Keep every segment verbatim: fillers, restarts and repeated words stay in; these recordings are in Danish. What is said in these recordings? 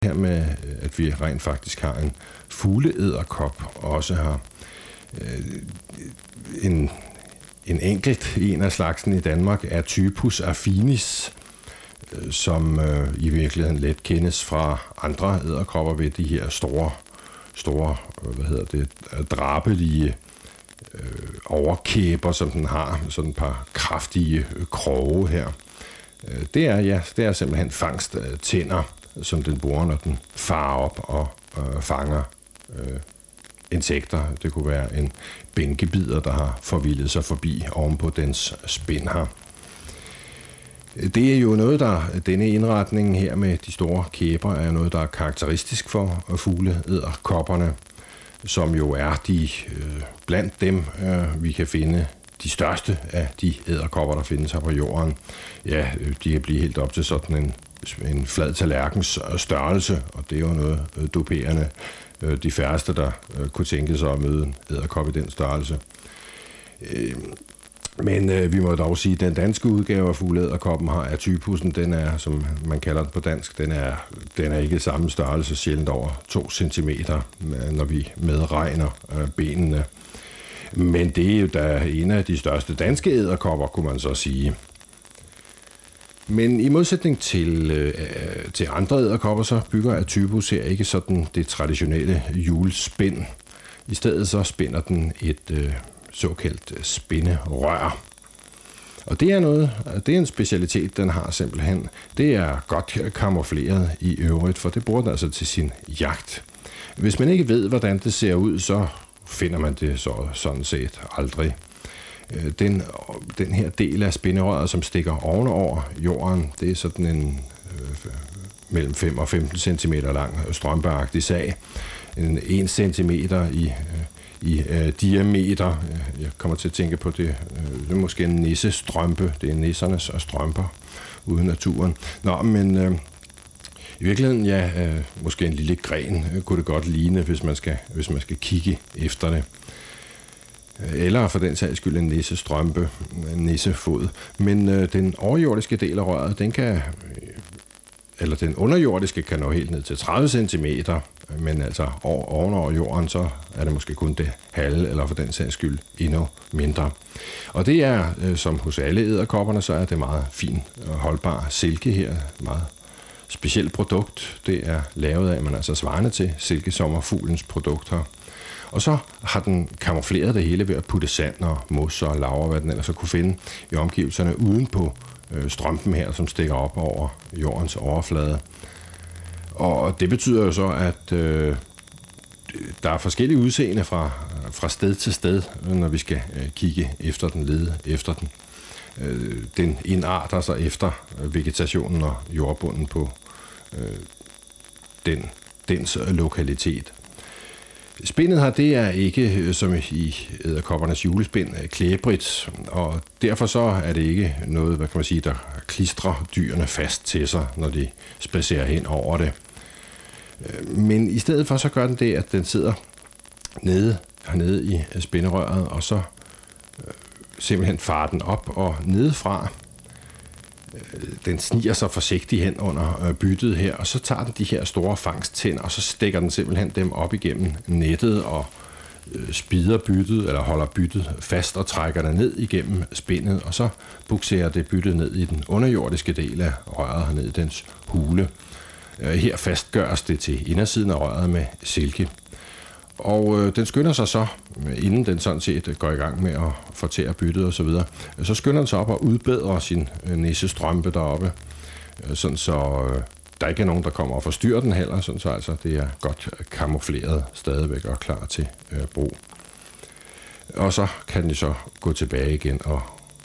her med, at vi rent faktisk har en fugleedderkop, og også har øh, en, en enkelt en af slagsen i Danmark er Typus affinis, øh, som øh, i virkeligheden let kendes fra andre edderkopper ved de her store, store hvad hedder det, drabelige øh, overkæber, som den har, sådan et par kraftige kroge her. Det er, ja, det er simpelthen fangsttænder, som den bruger, når den farer op og øh, fanger øh, insekter. Det kunne være en bænkebider, der har forvildet sig forbi oven på dens spind her. Det er jo noget, der, denne indretning her med de store kæber, er noget, der er karakteristisk for fugleedderkopperne, som jo er de øh, blandt dem, øh, vi kan finde de største af de edderkopper, der findes her på jorden. Ja, de kan blive helt op til sådan en, en flad tallerkens størrelse, og det er jo noget doperende. De færreste, der kunne tænke sig at møde en edderkop i den størrelse. Men vi må dog sige, at den danske udgave af fugleedderkoppen her er typussen. Den er, som man kalder den på dansk, den er, den er ikke samme størrelse, sjældent over to centimeter, når vi medregner benene. Men det er jo da en af de største danske edderkopper, kunne man så sige. Men i modsætning til, øh, til andre edderkopper, så bygger Atypus her ikke sådan det traditionelle hjulspind. I stedet så spinder den et øh, såkaldt spinderør. Og det er noget, det er en specialitet, den har simpelthen. Det er godt kamufleret i øvrigt, for det bruger den altså til sin jagt. Hvis man ikke ved, hvordan det ser ud, så finder man det så sådan set aldrig. Den, den her del af spinderøret, som stikker ovenover jorden, det er sådan en øh, mellem fem og femten centimeter lang strømpeagtig sag. En en centimeter i, øh, i øh, diameter. Jeg kommer til at tænke på det. Øh, det er måske en nissestrømpe. Det er nissernes strømper ude i naturen. Nå, men øh, i virkeligheden, ja, øh, måske en lille gren øh, kunne det godt ligne, hvis man skal, hvis man skal kigge efter det. Eller for den sags skyld en nissestrømpe, en nissefod. Men øh, den overjordiske del af røret, den kan, eller den underjordiske kan nå helt ned til tredive centimeter, men altså ovenover jorden, så er det måske kun det halve, eller for den sags skyld endnu mindre. Og det er, øh, som hos alle edderkopperne, så er det meget fin og holdbar silke her, meget specielt produkt. Det er lavet af, man altså svarende til silkesommerfuglens produkter. Og så har den kamufleret det hele ved at putte sand og mos og laver, hvad den ellers så kunne finde i omgivelserne uden på øh, strømpen her, som stikker op over jordens overflade. Og det betyder jo så, at øh, der er forskellige udseende fra, fra sted til sted, når vi skal øh, kigge efter den, lede efter den. Øh, den indarter sig efter vegetationen og jordbunden på øh, den, dens lokalitet. Spindet her, det er ikke, som i edderkoppernes julespind, klæbrigt, og derfor så er det ikke noget, hvad kan man sige, der klistrer dyrene fast til sig, når de spacerer hen over det. Men i stedet for, så gør den det, at den sidder nede, hernede i spinderøret, og så simpelthen farer den op, og nedefra, den sniger sig forsigtigt hen under byttet her, og så tager den de her store fangsttænder, og så stikker den simpelthen dem op igennem nettet og spider byttet, eller holder byttet fast og trækker det ned igennem spindet, og så bukserer det byttet ned i den underjordiske del af røret, hernede i dens hule. Her fastgøres det til indersiden af røret med silke. Og øh, den skynder sig så, inden den sådan set går i gang med at fortære byttet og så videre, så skynder den sig op og udbedrer sin øh, nissestrømpe deroppe, øh, sådan så øh, der ikke er nogen, der kommer og forstyrrer den heller, sådan så altså det er godt kamufleret stadigvæk og klar til øh, brug. Og så kan den så gå tilbage igen og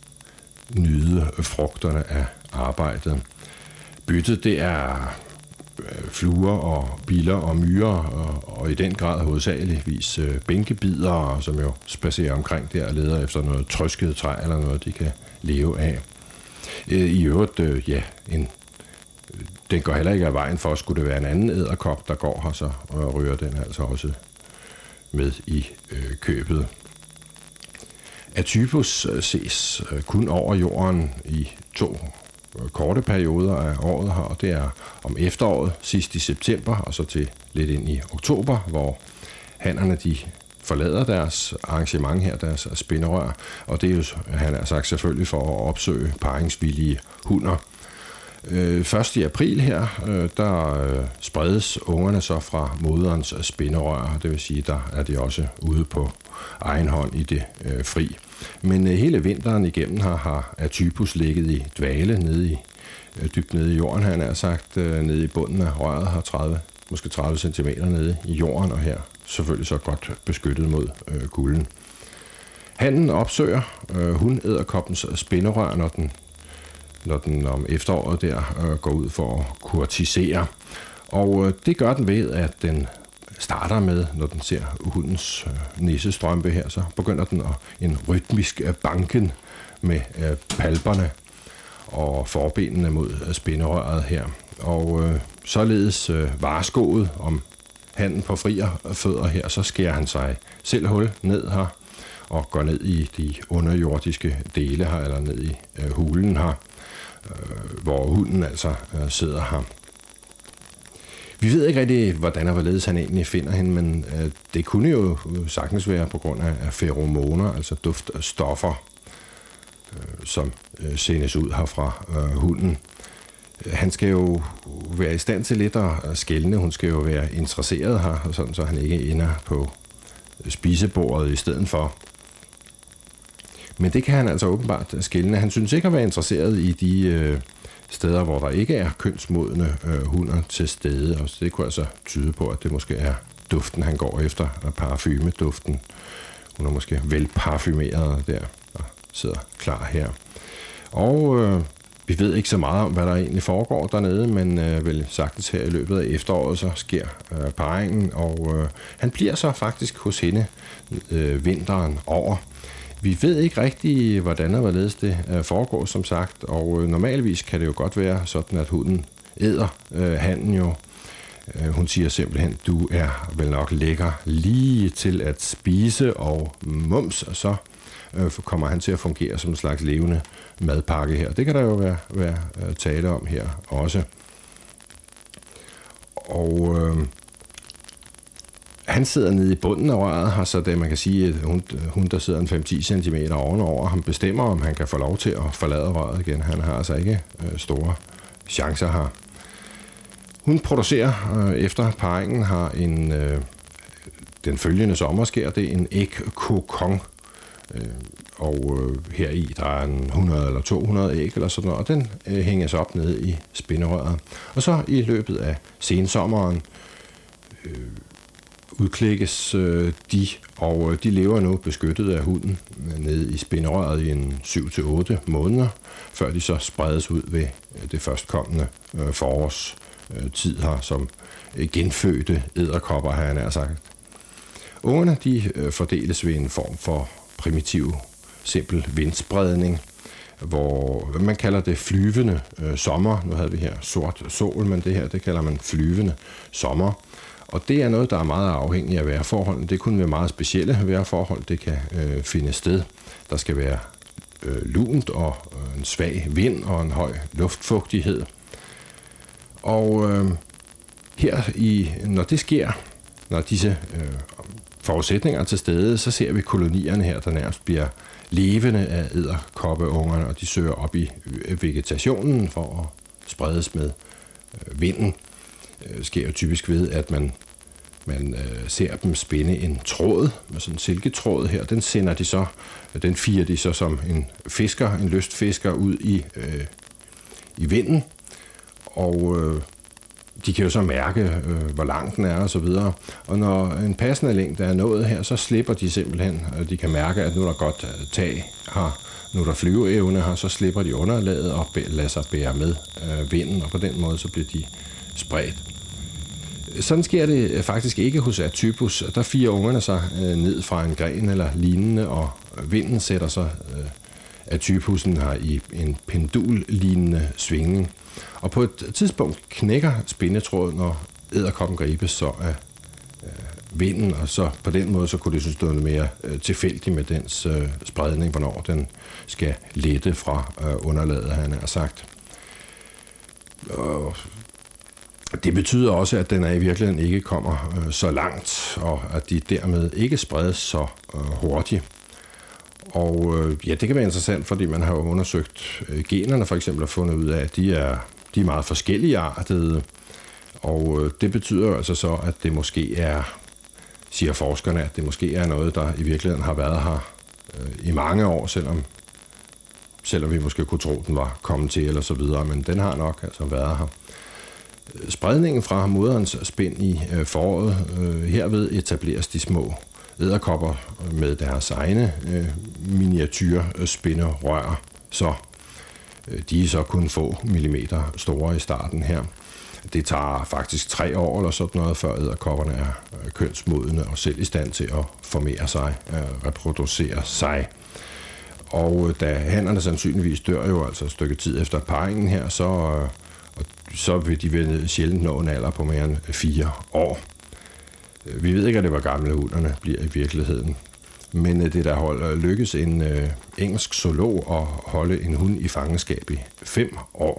nyde frugterne af arbejdet. Byttet, det er fluer og biller og myrer, og, og i den grad hovedsageligvis øh, bænkebider, som jo spacerer omkring der og leder efter noget trøsket træ eller noget, de kan leve af. Øh, I øvrigt, øh, ja, en, den går heller ikke af vejen for, skulle det være en anden edderkop, der går her, så og rører den altså også med i øh, købet. Atypus ses øh, kun over jorden i to korte perioder af året her, og det er om efteråret, sidst i september, og så til lidt ind i oktober, hvor hannerne de forlader deres arrangement her, deres spinderør, og det er jo, han har sagt, selvfølgelig for at opsøge paringsvillige hunder. Øh, først i april her, øh, der øh, spredes ungerne så fra moderens spinderør, det vil sige, der er de også ude på egen hånd i det øh, fri. Men øh, hele vinteren igennem her har Atypus ligget i dvale nede i, øh, dybt nede i jorden, han har sagt, øh, nede i bunden af røret, har tredive, måske tredive centimeter nede i jorden, og her selvfølgelig så godt beskyttet mod øh, kulden. Hannen opsøger øh, hundedderkoppens spinderør, når den, når den om efteråret der øh, går ud for at kurtisere. Og øh, det gør den ved, at den starter med, når den ser hundens øh, nissestrømpe her, så begynder den at en rytmisk øh, banken med øh, palperne og forbenene mod øh, spinderøret her. Og øh, således øh, varskoet om hannen på frier fødder her, så skærer han sig selv hul ned her og går ned i de underjordiske dele her, eller ned i øh, hulen her, øh, hvor hunden altså øh, sidder her. Vi ved ikke rigtig, hvordan og hvorledes han egentlig finder hende, men øh, det kunne jo sagtens være på grund af, af feromoner, altså duftstoffer, øh, som øh, sendes ud her fra øh, hunden. Han skal jo være i stand til lidt at skelne. Hun skal jo være interesseret her, sådan, så han ikke ender på spisebordet i stedet for. Men det kan han altså åbenbart skelne. Han synes ikke at være interesseret i de øh, steder, hvor der ikke er kønsmodne øh, hunder til stede. Og det kunne altså tyde på, at det måske er duften, han går efter, og parfumeduften. Hun er måske velparfumeret der og sidder klar her. Og øh, vi ved ikke så meget om, hvad der egentlig foregår dernede, men øh, vel sagtens her i løbet af efteråret, så sker øh, parringen, og øh, han bliver så faktisk hos hende øh, vinteren over. Vi ved ikke rigtig, hvordan og hvorledes det øh, foregår, som sagt, og øh, normalvis kan det jo godt være sådan, at hunden æder øh, hannen jo. Øh, hun siger simpelthen, du er vel nok lækker lige til at spise, og mums, og så øh, kommer han til at fungere som en slags levende madpakke her. Det kan der jo være, være tale om her også. Og øh, han sidder nede i bunden af røret her, så det man kan sige, at hun, hun der sidder en fem til ti centimeter ovenover ham, bestemmer, om han kan få lov til at forlade røret igen. Han har altså ikke øh, store chancer her. Hun producerer øh, efter parringen har en øh, den følgende sommer sker det en ægkokon. Øh, og øh, her i der er en hundrede eller to hundrede æg eller sådan noget, og den øh, hænges op nede i spinderøret. Og så i løbet af sensommeren øh, udklækkes øh, de, og øh, de lever nu beskyttet af hunden øh, nede i spinderøret i en syv til otte måneder, før de så spredes ud ved øh, det førstkommende øh, forårs øh, tid her, som øh, genfødte edderkopper, har jeg nær sagt. Ungerne de øh, fordeles ved en form for primitiv, simpel vindspredning, hvor man kalder det flyvende øh, sommer. Nu havde vi her sort sol, men det her, det kalder man flyvende sommer. Og det er noget, der er meget afhængigt af vejrforholdene. Det kunne være meget specielle vejrforhold, det kan øh, finde sted. Der skal være øh, lunt og øh, en svag vind og en høj luftfugtighed. Og øh, her, i, når det sker, når disse øh, forudsætninger er til stede, så ser vi kolonierne her, der nærmest bliver levende af edderkoppeungerne, og de søger op i vegetationen for at spredes med øh, vinden. Det sker jo typisk ved, at man, man øh, ser dem spænde en tråd, med sådan en silketråd her. Den sender de så, den firer de så som en fisker, en lystfisker ud i, øh, i vinden, og øh, de kan jo så mærke, øh, hvor lang den er og så videre. Og når en passende længde er nået her, så slipper de simpelthen, og de kan mærke, at nu er der godt tag her, nu er der flyveevne her, så slipper de underlaget og lader sig bære med øh, vinden, og på den måde så bliver de spredt. Sådan sker det faktisk ikke hos Atypus. Der firer ungerne sig øh, ned fra en gren eller lignende, og vinden sætter sig øh, Atypusen her i en pendullignende svingning. Og på et tidspunkt knækker spindetråden, når edderkoppen gribes så af øh, vinden, og så på den måde så kunne det synes noget mere øh, tilfældigt med dens øh, spredning, hvornår den skal lette fra øh, underlaget, han har sagt. Og det betyder også, at den er i virkeligheden ikke kommer øh, så langt, og at de dermed ikke spredes så øh, hurtigt. Og øh, ja, det kan være interessant, fordi man har undersøgt øh, generne for eksempel og fundet ud af, at de er, de er meget forskellige artede. Og øh, det betyder altså så, at det måske er, siger forskerne, at det måske er noget, der i virkeligheden har været her øh, i mange år, selvom, selvom vi måske kunne tro, den var kommet til eller så videre, men den har nok altså været her. Spredningen fra moderens spind i øh, foråret, øh, herved etableres de små edderkopper med deres egne øh, miniatyrspinderør, så øh, de er så kun få millimeter store i starten her. Det tager faktisk tre år eller sådan noget, før edderkopperne er øh, kønsmodne og selv i stand til at formere sig, øh, reproducere sig. Og da hannerne sandsynligvis dør jo altså et stykke tid efter parringen her, så, øh, så vil de vel sjældent nå en alder på mere end fire år. Vi ved ikke, at det var gamle hunderne bliver i virkeligheden. Men det der hold, lykkes en øh, engelsk zoolog at holde en hund i fangenskab i fem år.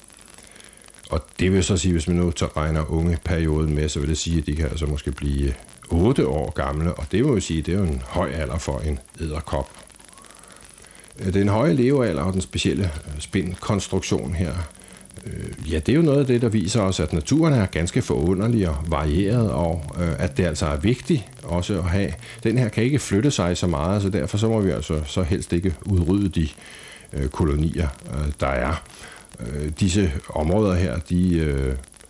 Og det vil så sige, hvis man nu tager regner unge perioden med, så vil det sige, at de kan altså måske blive otte år gamle. Og det vil jo sige, at det er jo en høj alder for en edderkop. Den høje levealder og den specielle spindkonstruktion her, ja, det er jo noget af det, der viser os, at naturen er ganske forunderlig og varieret, og øh, at det altså er vigtigt også at have. Den her kan ikke flytte sig så meget, så derfor så må vi altså så helst ikke udrydde de øh, kolonier, øh, der er. Øh, disse områder her, de, øh,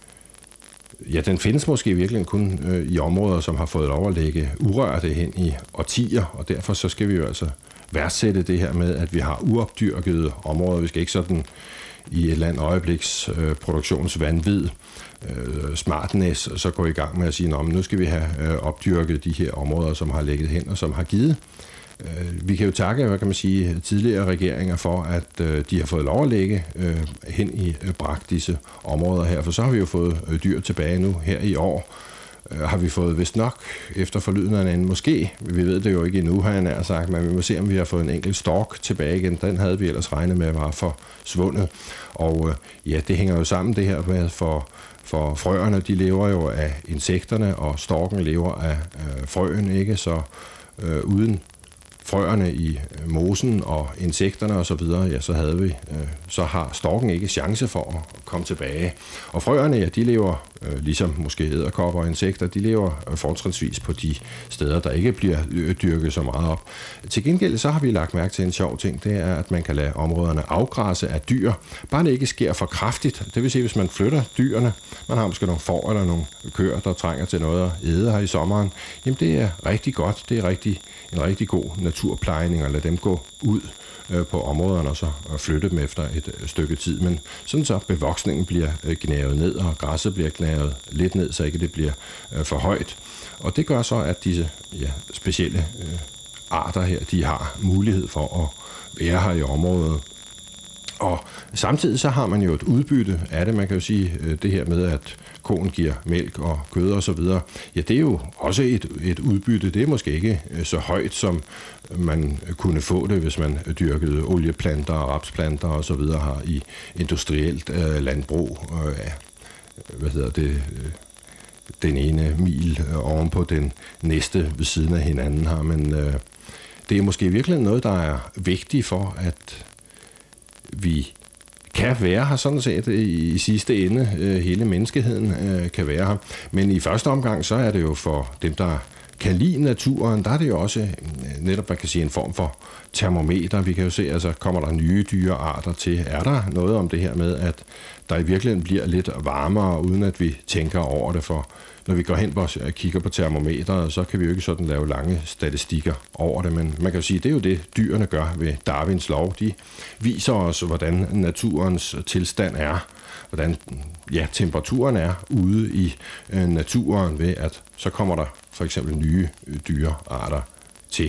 ja, den findes måske virkelig kun øh, i områder, som har fået lov at lægge urørte hen i årtier, og derfor så skal vi jo altså værdsætte det her med, at vi har uopdyrkede områder. Vi skal ikke sådan i et eller andet øjebliks øh, produktionsvanvid, øh, smartness, så gå i gang med at sige, at nu skal vi have øh, opdyrket de her områder, som har ligget hen og som har givet. Øh, vi kan jo takke, hvad kan man sige, tidligere regeringer for, at øh, de har fået lov at lægge øh, hen i øh, bragt disse områder her, for så har vi jo fået øh, dyr tilbage nu her i år. Øh, har vi fået vist nok efter forlyden af en anden måske. Vi ved det jo ikke endnu, har jeg nær sagt, men vi må se, om vi har fået en enkelt stork tilbage igen. Den havde vi ellers regnet med at var forsvundet. Og øh, ja, det hænger jo sammen det her med, for, for frøerne, de lever jo af insekterne, og storken lever af øh, frøen, ikke? Så øh, uden frøerne i mosen og insekterne og så videre, ja, så havde vi, øh, så har storken ikke chance for at komme tilbage. Og frøerne, ja, de lever, øh, ligesom måske edderkopper og insekter, de lever øh, fortrinsvis på de steder, der ikke bliver dyrket så meget op. Til gengæld så har vi lagt mærke til en sjov ting, det er, at man kan lade områderne afgræsse af dyr, bare det ikke sker for kraftigt. Det vil sige, hvis man flytter dyrene, man har måske nogle får eller nogle køer, der trænger til noget at æde her i sommeren, jamen det er rigtig godt, det er rigtig, en rigtig god naturplejning at lade dem gå ud øh, på områderne og så og flytte dem efter et øh, stykke tid. Men sådan så bevoksningen bliver øh, gnavet ned, og græsset bliver gnavet lidt ned, så ikke det bliver øh, for højt. Og det gør så, at disse ja, specielle øh, arter her, de har mulighed for at være her i området. Og samtidig så har man jo et udbytte af det. Man kan jo sige det her med, at koen giver mælk og kød og så videre. Ja, det er jo også et, et udbytte. Det er måske ikke så højt, som man kunne få det, hvis man dyrkede olieplanter og rapsplanter og så videre her i industrielt øh, landbrug. Øh, hvad hedder det? Øh, den ene mil oven på den næste ved siden af hinanden her. Men øh, det er måske virkelig noget, der er vigtigt for, at vi kan være her sådan set i sidste ende. Hele menneskeheden kan være her. Men i første omgang, så er det jo for dem, der kan lide naturen, der er det jo også netop, man kan sige, en form for termometer. Vi kan jo se, altså kommer der nye dyrearter til. Er der noget om det her med, at der i virkeligheden bliver lidt varmere, uden at vi tænker over det? For når vi går hen og kigger på termometeret, så kan vi jo ikke sådan lave lange statistikker over det, men man kan jo sige, at det er jo det, dyrene gør ved Darwins lov. De viser os, hvordan naturens tilstand er, hvordan ja, temperaturen er ude i øh, naturen, ved at så kommer der for eksempel nye øh, dyrearter til.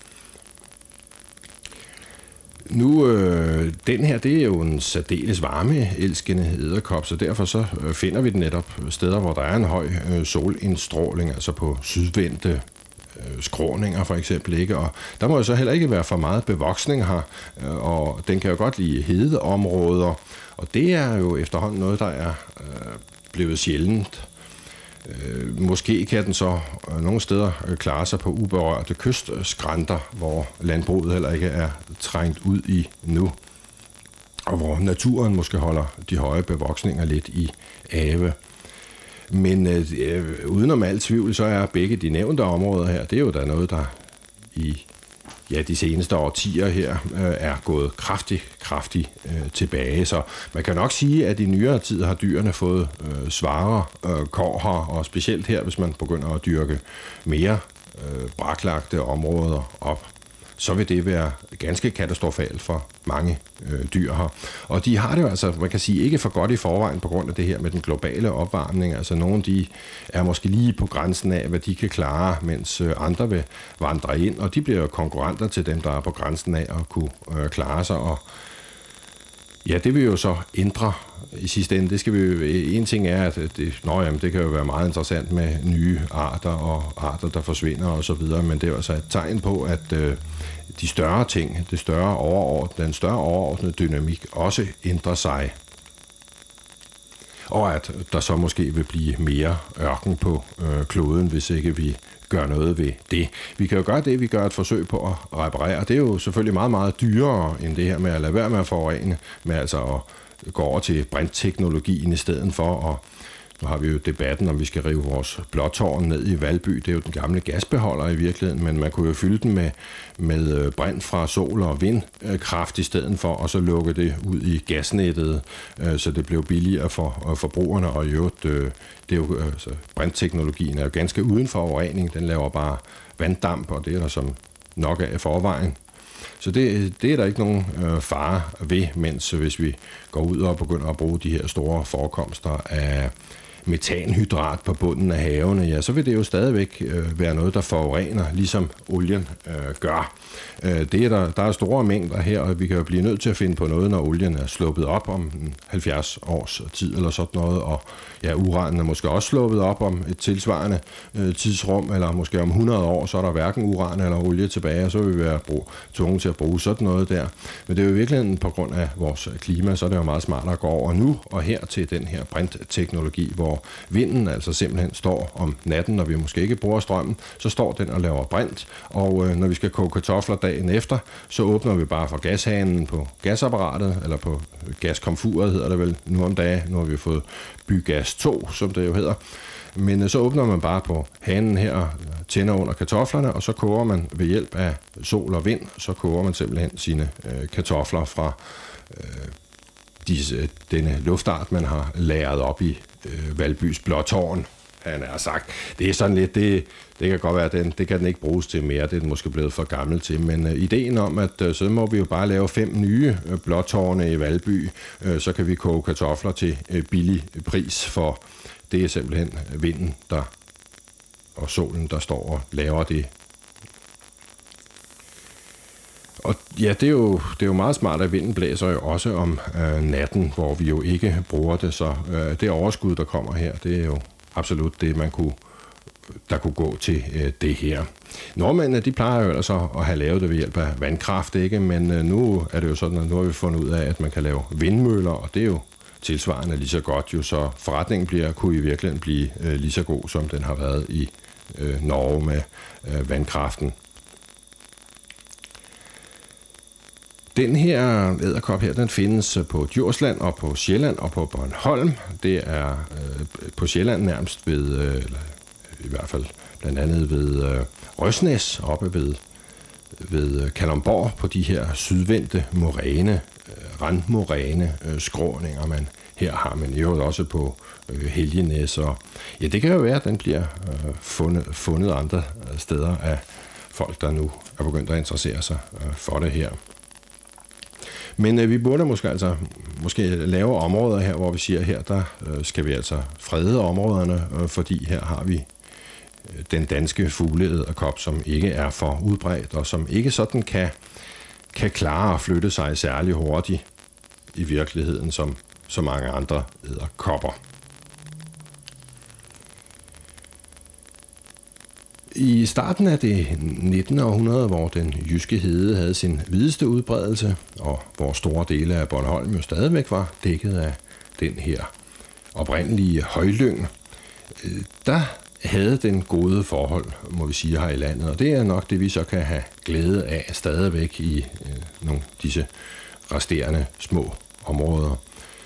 Nu, øh, den her, det er jo en særdeles varmeelskende edderkop, så derfor så øh, finder vi den netop steder, hvor der er en høj øh, solindstråling, altså på sydvendte øh, skråninger for eksempel, ikke? Og der må jo så heller ikke være for meget bevoksning her, øh, og den kan jo godt lide hedeområder, og det er jo efterhånden noget, der er øh, blevet sjældent. Øh, måske kan den så øh, nogle steder øh, klare sig på uberørte kystskrænter, hvor landbruget heller ikke er trængt ud i nu, og hvor naturen måske holder de høje bevoksninger lidt i ave. Men øh, udenom alt tvivl, så er begge de nævnte områder her, det er jo da noget, der i ja, de seneste årtier her øh, er gået kraftigt, kraftigt øh, tilbage. Så man kan nok sige, at i nyere tid har dyrene fået øh, svare øh, kår her, og specielt her, hvis man begynder at dyrke mere øh, braklagte områder op, så vil det være ganske katastrofalt for mange øh, dyr her. Og de har det jo altså, man kan sige, ikke for godt i forvejen på grund af det her med den globale opvarmning. Altså nogle, de er måske lige på grænsen af, hvad de kan klare, mens øh, andre vil vandre ind, og de bliver jo konkurrenter til dem, der er på grænsen af at kunne øh, klare sig. Og ja, det vil jo så ændre i sidste ende. Det skal vi jo, en ting er, at det, nå, jamen, det kan jo være meget interessant med nye arter og arter, der forsvinder og så videre, men det er jo altså et tegn på, at øh, de større ting, det større overordnede, den større overordnede dynamik også ændrer sig. Og at der så måske vil blive mere ørken på øh, kloden, hvis ikke vi gør noget ved det. Vi kan jo gøre det, vi gør et forsøg på at reparere. Det er jo selvfølgelig meget, meget dyrere end det her med at lade være med at forurene, med altså at gå over til brintteknologien i stedet for, og nu har vi jo debatten, om vi skal rive vores blåtårn ned i Valby. Det er jo den gamle gasbeholder i virkeligheden, men man kunne jo fylde den med, med brint fra sol- og vindkraft i stedet for, og så lukke det ud i gasnettet, så det blev billigere for forbrugerne, og i øvrigt, det er jo, altså, brintteknologien er jo ganske uden for forurening. Den laver bare vanddamp, og det er der som nok af i forvejen. Så det, det er der ikke nogen øh, fare ved, mens hvis vi går ud og begynder at bruge de her store forekomster af metanhydrat på bunden af havene, ja, så vil det jo stadigvæk øh, være noget, der forurener, ligesom olien øh, gør. Øh, det er der, der er store mængder her, og vi kan jo blive nødt til at finde på noget, når olien er sluppet op om halvfjerds års tid eller sådan noget, og ja, uranen er måske også sluppet op om et tilsvarende øh, tidsrum, eller måske om hundrede år, så er der hverken uran eller olie tilbage, og så vil vi være brug, tvunget til at bruge sådan noget der. Men det er jo i virkeligheden på grund af vores klima, så er det jo meget smartere at gå over nu og her til den her brintteknologi, hvor vinden altså simpelthen står om natten, når vi måske ikke bruger strømmen, så står den og laver brint, og øh, når vi skal koge kartofler dagen efter, så åbner vi bare for gashanen på gasapparatet, eller på gaskomfuret hedder det vel nu om dagen. Nu har vi fået bygas to, som det jo hedder. Men øh, så åbner man bare på hanen her, tænder under kartoflerne, og så koger man ved hjælp af sol og vind, så koger man simpelthen sine øh, kartofler fra øh, disse, denne luftart, man har lagret op i øh, Valbys blåtårn. Han har sagt, det er sådan lidt, det, det kan godt være, den, det kan den ikke bruges til mere, det er den måske blevet for gammel til, men øh, ideen om, at øh, så må vi jo bare lave fem nye øh, blåtårne i Valby, øh, så kan vi koge kartofler til øh, billig pris, for det er simpelthen vinden der, og solen, der står og laver det. Og ja, det er, jo, det er jo meget smart, at vinden blæser jo også om øh, natten, hvor vi jo ikke bruger det, så øh, det overskud, der kommer her, det er jo absolut det, man kunne, der kunne gå til øh, det her. Nordmændene, de plejer jo ellers at have lavet det ved hjælp af vandkraft, ikke? Men øh, nu er det jo sådan, at nu har vi fundet ud af, at man kan lave vindmøller, og det er jo tilsvarende lige så godt, jo, så forretningen bliver, kunne i virkeligheden blive øh, lige så god, som den har været i øh, Norge med øh, vandkraften. Den her edderkop her, den findes på Djursland og på Sjælland og på Bornholm. Det er øh, på Sjælland nærmest ved, øh, eller i hvert fald blandt andet ved øh, Røsnæs, oppe ved, ved Kalundborg, på de her sydvendte moræne, øh, randmoræne øh, skråninger, man her har, men i øvrigt også på øh, Helgenæs. Og ja, det kan jo være, at den bliver øh, fundet, fundet andre steder af folk, der nu er begyndt at interessere sig øh, for det her. Men øh, vi burde måske altså måske lave områder her, hvor vi siger, her der øh, skal vi altså frede områderne, øh, fordi her har vi øh, den danske fugleedderkop, som ikke er for udbredt, og som ikke sådan kan, kan klare at flytte sig særlig hurtigt i virkeligheden, som så mange andre edderkopper. I starten af det nittende århundrede, hvor den jyske hede havde sin videste udbredelse, og hvor store dele af Bornholm jo stadigvæk var dækket af den her oprindelige højlyng, der havde den gode forhold, må vi sige, her i landet. Og det er nok det, vi så kan have glæde af stadigvæk i øh, nogle af disse resterende små områder.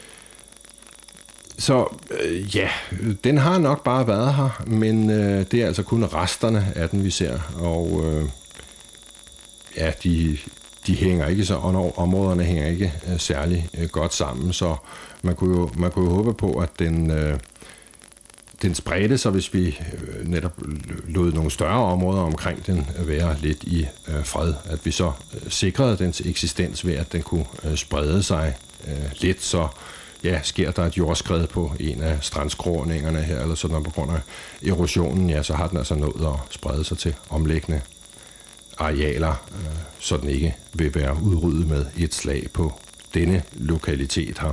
Så øh, ja, den har nok bare været her, men øh, det er altså kun resterne af den, vi ser. Og øh, ja, de, de hænger ikke så, områderne hænger ikke øh, særlig øh, godt sammen, så man kunne jo, man kunne jo håbe på, at den... Øh, Den spredte sig, hvis vi netop lod nogle større områder omkring den være lidt i øh, fred. At vi så øh, sikrede dens eksistens ved, at den kunne øh, sprede sig øh, lidt. Så ja, sker der et jordskred på en af strandskråningerne her, eller sådan noget på grund af erosionen, ja, så har den altså nået at sprede sig til omliggende arealer, øh, så den ikke vil være udryddet med et slag på denne lokalitet her.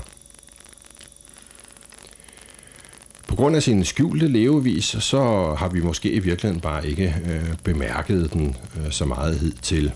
På grund af sin skjulte levevis, så har vi måske i virkeligheden bare ikke øh, bemærket den øh, så meget hidtil.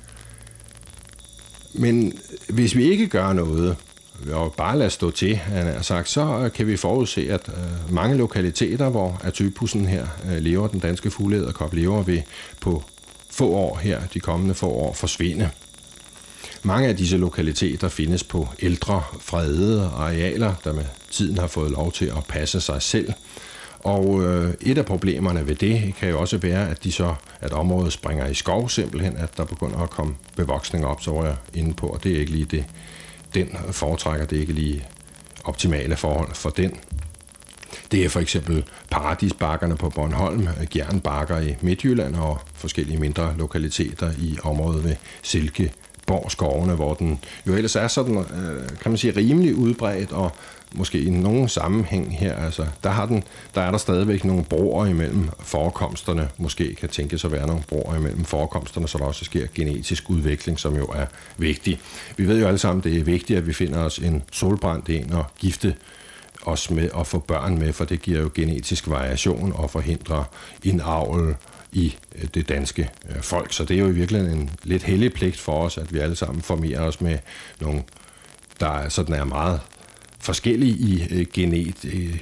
Men hvis vi ikke gør noget, og bare lader stå til, han har sagt, så kan vi forudse, at øh, mange lokaliteter, hvor atypussen her øh, lever, den danske fugleedderkop lever, vil på få år her, de kommende få år, forsvinde. Mange af disse lokaliteter findes på ældre, fredede arealer, der med tiden har fået lov til at passe sig selv. Og øh, et af problemerne ved det kan jo også være, at, de så, at området springer i skov simpelthen, at der begynder at komme bevoksning op, så var jeg inde på, og det er ikke lige det, den foretrækker, det er ikke lige optimale forhold for den. Det er for eksempel paradisbakkerne på Bornholm, Gjernbakker i Midtjylland og forskellige mindre lokaliteter i området ved Silke, Borgskovene, hvor den jo ellers er sådan, kan man sige, rimelig udbredt, og måske i nogen sammenhæng her, altså, der, har den, der er der stadigvæk nogle broer imellem forekomsterne, måske kan tænkes at være nogle broer imellem forekomsterne, så der også sker genetisk udvikling, som jo er vigtig. Vi ved jo alle sammen, det er vigtigt, at vi finder os en solbrændt en og gifte os med at få børn med, for det giver jo genetisk variation og forhindrer indavl i det danske folk. Så det er jo i virkeligheden en lidt hellig pligt for os, at vi alle sammen formerer os med nogle, der sådan er meget forskellige i genet,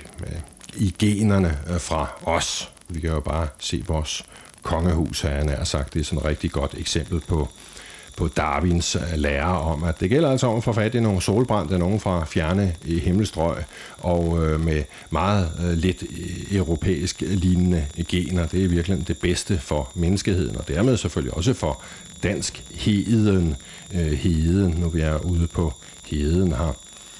i generne fra os. Vi kan jo bare se vores kongehus her, han har sagt. Det er sådan et rigtig godt eksempel på på Darwins lære om, at det gælder altså om at få fat i nogle solbrændte, nogen fra fjerne himmelstrøg, og øh, med meget øh, lidt europæisk lignende gener. Det er virkelig det bedste for menneskeheden, og dermed selvfølgelig også for dansk heden. Øh, heden, nu vi er ude på heden her.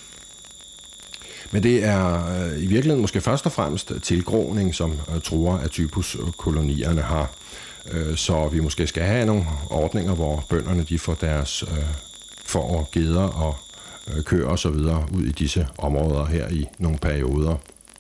Men det er øh, i virkeligheden måske først og fremmest tilgroning, som øh, truer atypuskolonierne har. Så vi måske skal have nogle ordninger, hvor bønderne de får deres øh, får, geder og øh, køer og så videre ud i disse områder her i nogle perioder.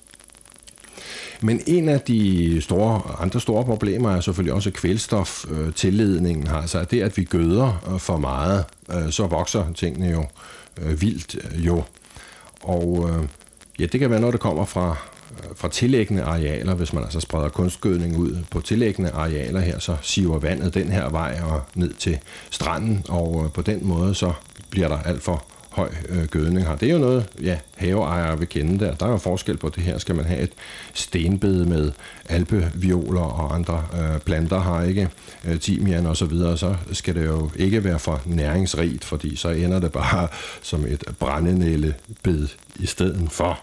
Men en af de store, andre store problemer er selvfølgelig også kvælstoftilledningen. Altså det, at vi gøder for meget, øh, så vokser tingene jo øh, vildt jo. Og øh, ja, det kan være noget, der kommer fra fra tillæggende arealer. Hvis man altså spreder kunstgødning ud på tillæggende arealer her, så siver vandet den her vej og ned til stranden, og på den måde så bliver der alt for høj øh, gødning her. Det er jo noget, ja, haveejere vil kende der. Der er jo forskel på det her. Skal man have et stenbed med alpevioler og andre øh, planter her, ikke? Øh, timian og så videre, så skal det jo ikke være for næringsrigt, fordi så ender det bare som et brændenællebed i stedet for.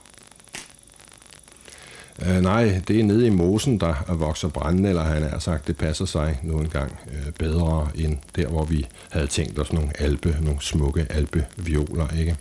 Uh, nej, det er nede i mosen, der vokser brænde, eller han har sagt, det passer sig nu engang uh, bedre end der, hvor vi havde tænkt os nogle alpe, nogle smukke alpevioler, ikke?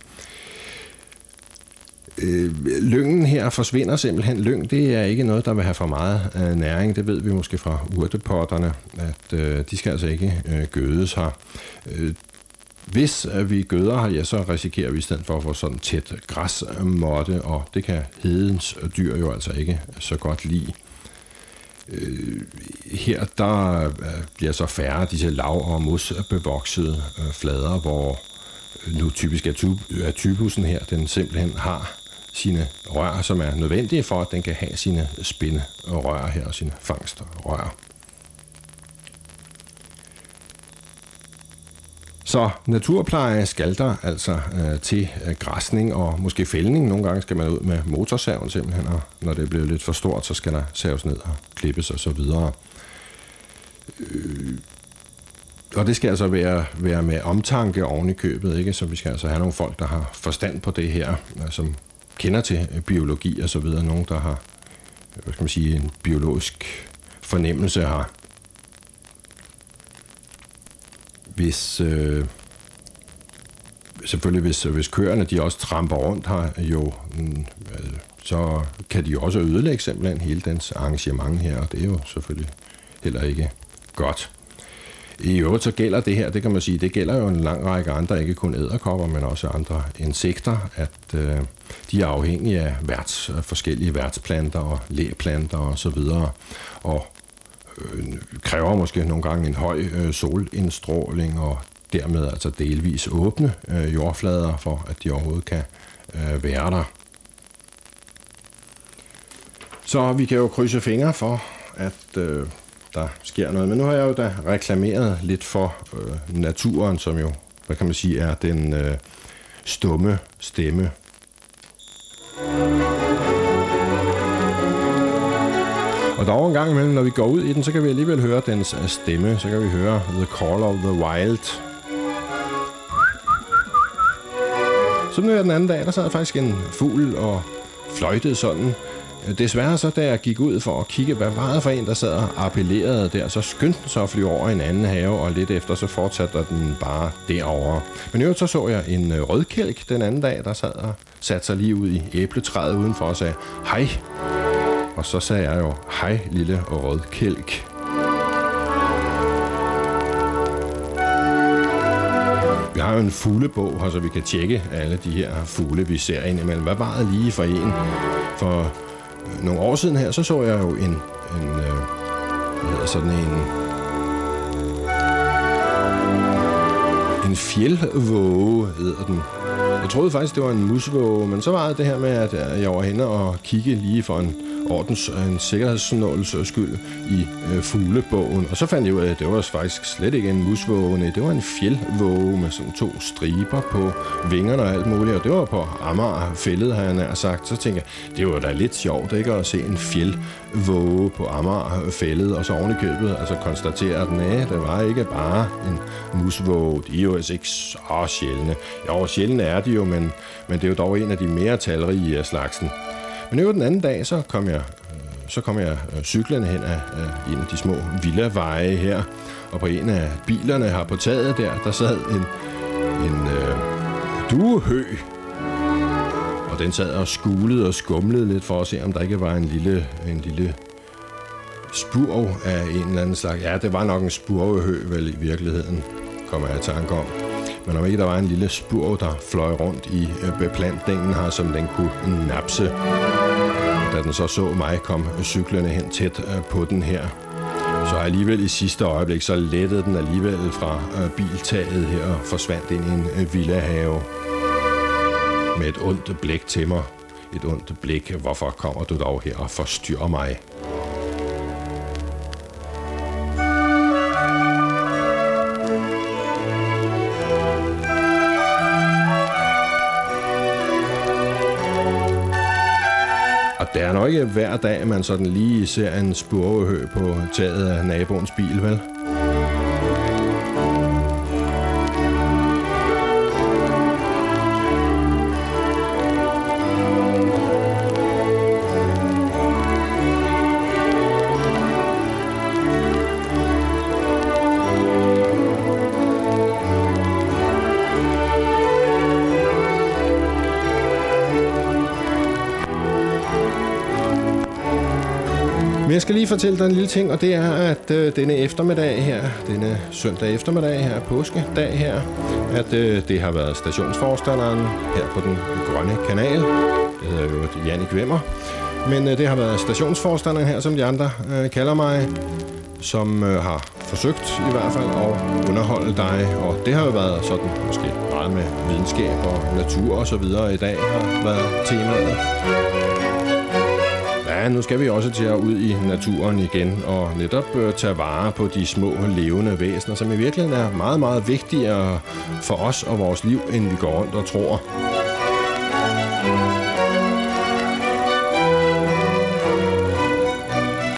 Uh, lyngen her forsvinder simpelthen. Lyng, det er ikke noget, der vil have for meget uh, næring. Det ved vi måske fra urtepotterne, at uh, de skal altså ikke uh, gødes her. Uh, Hvis vi gøder her, ja, så risikerer vi i stedet for at få sådan tæt græsmåtte, og det kan hedens dyr jo altså ikke så godt lide. Her der bliver så færre disse lav- og mosbevoksede flader, hvor nu typisk er typussen her, den simpelthen har sine rør, som er nødvendige for, at den kan have sine spinderør her og sine fangstrør. Så naturpleje skal der altså øh, til øh, græsning og måske fældning. Nogle gange skal man ud med motorsaven simpelthen, og når det bliver lidt for stort, så skal der saves ned og klippes og så videre. Øh, og det skal altså være, være med omtanke oven i købet, ikke? Så vi skal altså have nogle folk, der har forstand på det her, som kender til biologi og så videre. Nogle, der har, hvad skal man sige, en biologisk fornemmelse her. Hvis øh, selvfølgelig hvis, hvis køerne de også tramper rundt her, jo, øh, så kan de jo også ødelægge simpelthen hele dens arrangement her, og det er jo selvfølgelig heller ikke godt. I øvrigt så gælder det her, det kan man sige, det gælder jo en lang række andre, ikke kun edderkopper, men også andre insekter, at øh, de er afhængige af værts, forskellige værtsplanter og læplanter og så videre, og øh, kræver måske nogle gange en høj øh, solindstråling og dermed altså delvis åbne øh, jordflader, for at de overhovedet kan øh, være der. Så vi kan jo krydse fingre for, at øh, der sker noget. Men nu har jeg jo da reklameret lidt for øh, naturen, som jo, hvad kan man sige, er den øh, stumme stemme. Og dog en gang imellem, når vi går ud i den, så kan vi alligevel høre dens stemme. Så kan vi høre The Call of the Wild. Så nu er den anden dag, der sad faktisk en fugl og fløjtede sådan. Desværre så, da jeg gik ud for at kigge, hvad var det for en, der sad og appellerede der, så skyndte den så at flyve over en anden have, og lidt efter så fortsatte den bare derovre. Men i øvrigt så så jeg en rødkælk den anden dag, der sad og satte sig lige ud i æbletræet udenfor og sagde hej. Og så sagde jeg jo hej lille rødkælk. Vi har jo en fuglebog, så vi kan tjekke alle de her fugle, vi ser ind imellem. Hvad var det lige for en? For nogle år siden her, så så jeg jo en, en øh, hvad hedder sådan en, en fjeldvåge, hedder den. Jeg troede faktisk, det var en musvåge, men så var det det her med, at jeg var henne og kigge lige for en ordens, en sikkerhedsnåls skyld i øh, fuglebogen. Og så fandt jeg ud af, at det var faktisk slet ikke en musvåge, nej, det var en fjeldvåge med sådan to striber på vingerne og alt muligt. Og det var på Amagerfældet, har jeg nær sagt. Så tænkte jeg, det var da lidt sjovt, ikke, at se en fjeldvåge på Amagerfældet, og så oven i købet, altså konstatere, at nej, det var ikke bare en musvåge. De er jo altså ikke så sjældne. Jo, sjældne er de jo, men, men det er jo dog en af de mere talrige af slagsen. Men nu den anden dag, så kom jeg, så kom jeg cyklerne hen af, af en af de små villaveje her, og på en af bilerne her på taget der, der sad en, en øh, duehøg, og den sad og skulede og skumlede lidt for at se, om der ikke var en lille, en lille spurv af en eller anden slags. Ja, det var nok en spurvehøg vel i virkeligheden, kommer jeg i tanke om. Men om ikke der var en lille spurv, der fløj rundt i beplantningen her, som den kunne napse. Da den så så mig komme cyklerne hen tæt på den her, så alligevel i sidste øjeblik, så lettede den alligevel fra biltaget her og forsvandt ind i en villahave med et ondt blik til mig. Et ondt blik. Hvorfor kommer du dog her og forstyrrer mig? Det er nok ikke hver dag, at man sådan lige ser en spurvehøg på taget af naboens bil, vel? Men jeg skal lige fortælle dig en lille ting, og det er, at øh, denne eftermiddag her, denne søndag eftermiddag her, påskedag her, at øh, det har været stationsforstanderen her på den grønne kanal. Det hedder jo Jannik Wimmer. Men øh, det har været stationsforstanderen her, som de andre øh, kalder mig, som øh, har forsøgt i hvert fald at underholde dig. Og det har jo været sådan måske meget med videnskab og natur og så videre i dag har været temaet. Ja, nu skal vi også til at ud i naturen igen og netop øh, tage vare på de små levende væsener, som i virkeligheden er meget, meget vigtigere for os og vores liv, end vi går rundt og tror.